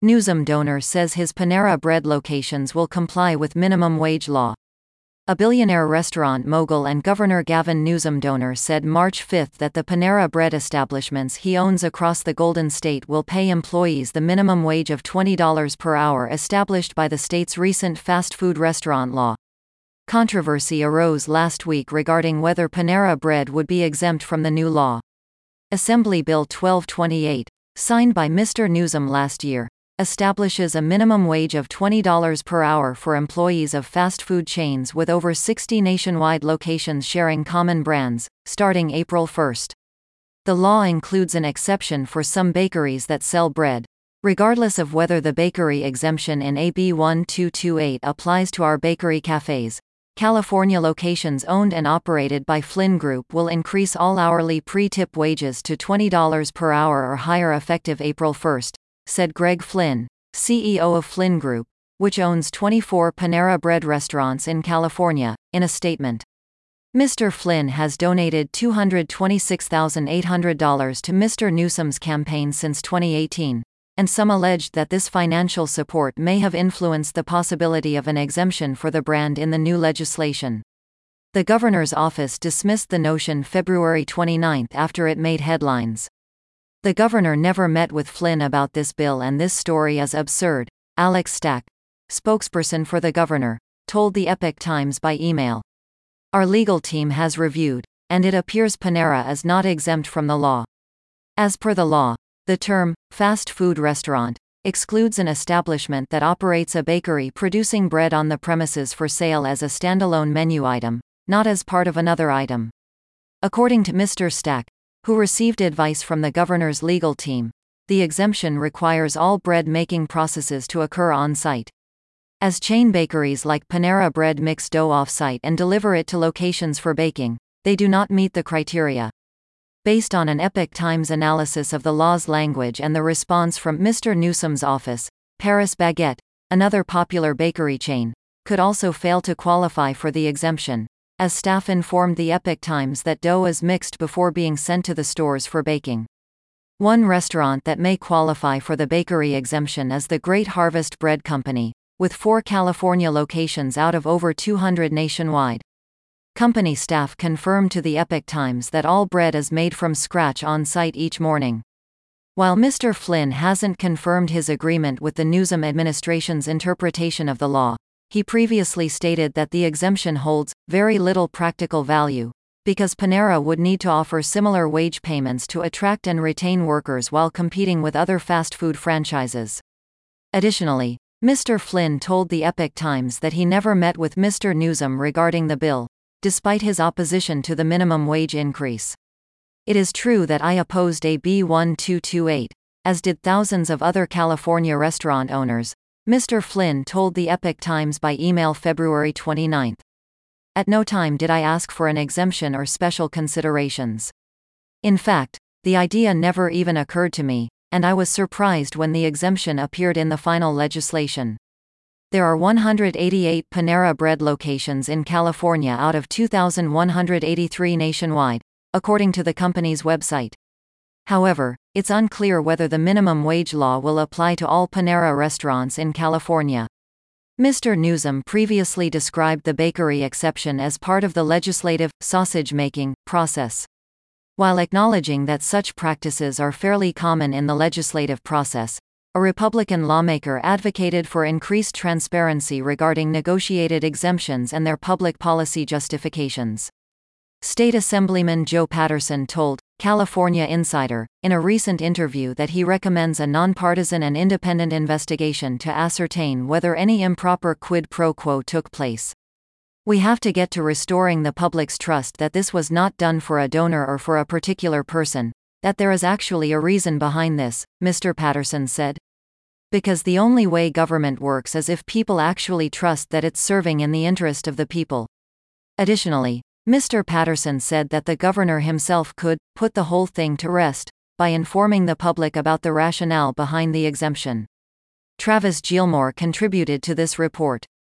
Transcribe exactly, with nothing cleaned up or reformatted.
Newsom donor says his Panera Bread locations will comply with minimum wage law. A billionaire restaurant mogul and Governor Gavin Newsom donor said March fifth that the Panera Bread establishments he owns across the Golden State will pay employees the minimum wage of twenty dollars per hour established by the state's recent fast food restaurant law. Controversy arose last week regarding whether Panera Bread would be exempt from the new law. Assembly Bill twelve twenty-eight, signed by Mister Newsom last year, establishes a minimum wage of twenty dollars per hour for employees of fast food chains with over sixty nationwide locations sharing common brands, starting April first. The law includes an exception for some bakeries that sell bread. Regardless of whether the bakery exemption in A B twelve twenty-eight applies to our bakery cafes, California locations owned and operated by Flynn Group will increase all hourly pre-tip wages to twenty dollars per hour or higher effective April first, said Greg Flynn, C E O of Flynn Group, which owns twenty-four Panera Bread restaurants in California, in a statement. Mister Flynn has donated two hundred twenty-six thousand eight hundred dollars to Mister Newsom's campaign since twenty eighteen, and some alleged that this financial support may have influenced the possibility of an exemption for the brand in the new legislation. The governor's office dismissed the notion February twenty-ninth after it made headlines. The governor never met with Flynn about this bill and this story is absurd, Alex Stack, spokesperson for the governor, told the Epoch Times by email. Our legal team has reviewed, and it appears Panera is not exempt from the law. As per the law, the term, fast food restaurant, excludes an establishment that operates a bakery producing bread on the premises for sale as a standalone menu item, not as part of another item. According to Mister Stack, who received advice from the governor's legal team, the exemption requires all bread-making processes to occur on-site. As chain bakeries like Panera Bread mix dough off-site and deliver it to locations for baking, they do not meet the criteria. Based on an Epoch Times analysis of the law's language and the response from Mister Newsom's office, Paris Baguette, another popular bakery chain, could also fail to qualify for the exemption, as staff informed the Epoch Times that dough is mixed before being sent to the stores for baking. One restaurant that may qualify for the bakery exemption is the Great Harvest Bread Company, with four California locations out of over two hundred nationwide. Company staff confirmed to the Epoch Times that all bread is made from scratch on site each morning. While Mister Flynn hasn't confirmed his agreement with the Newsom administration's interpretation of the law, he previously stated that the exemption holds very little practical value, because Panera would need to offer similar wage payments to attract and retain workers while competing with other fast food franchises. Additionally, Mister Flynn told the Epoch Times that he never met with Mister Newsom regarding the bill, despite his opposition to the minimum wage increase. It is true that I opposed A B twelve twenty-eight, as did thousands of other California restaurant owners, Mister Flynn told the Epoch Times by email February twenty-ninth. At no time did I ask for an exemption or special considerations. In fact, the idea never even occurred to me, and I was surprised when the exemption appeared in the final legislation. There are one hundred eighty-eight Panera Bread locations in California out of two thousand one hundred eighty-three nationwide, according to the company's website. However, it's unclear whether the minimum wage law will apply to all Panera restaurants in California. Mister Newsom previously described the bakery exception as part of the legislative, sausage-making, process. While acknowledging that such practices are fairly common in the legislative process, a Republican lawmaker advocated for increased transparency regarding negotiated exemptions and their public policy justifications. State Assemblyman Joe Patterson told California Insider, in a recent interview, that he recommends a nonpartisan and independent investigation to ascertain whether any improper quid pro quo took place. We have to get to restoring the public's trust that this was not done for a donor or for a particular person, that there is actually a reason behind this, Mister Patterson said. Because the only way government works is if people actually trust that it's serving in the interest of the people. Additionally, Mister Patterson said that the governor himself could put the whole thing to rest by informing the public about the rationale behind the exemption. Travis Gilmore contributed to this report.